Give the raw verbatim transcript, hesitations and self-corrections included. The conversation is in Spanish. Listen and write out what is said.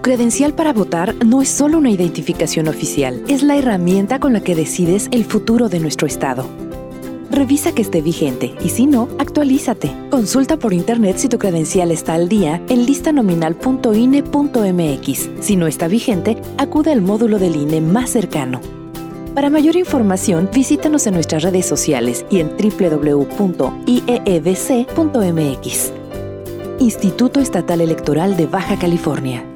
credencial para votar no es solo una identificación oficial, es la herramienta con la que decides el futuro de nuestro estado. Revisa que esté vigente y si no, actualízate. Consulta por internet si tu credencial está al día en listanominal punto i n e punto m x. Si no está vigente, acude al módulo del I N E más cercano. Para mayor información, visítanos en nuestras redes sociales y en doble u doble u doble u punto i e e d c punto m x. Instituto Estatal Electoral de Baja California.